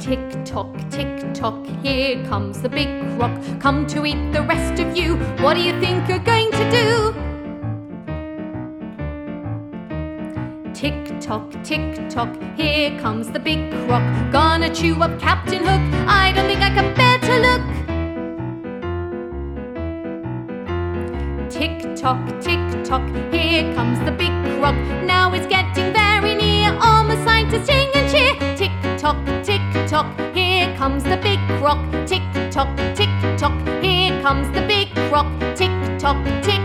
tick tock, here comes the big croc, come to eat the rest of you. What do you think you're going to do? Tick tock, here comes the big croc, gonna chew up Captain Hook. I don't think I can bear to look. Tick tock, here comes the big croc, now it's getting very near. All my scientists sing and cheer. Tick tock, here comes the big croc. Tick tock, here comes the big croc. Tick tock,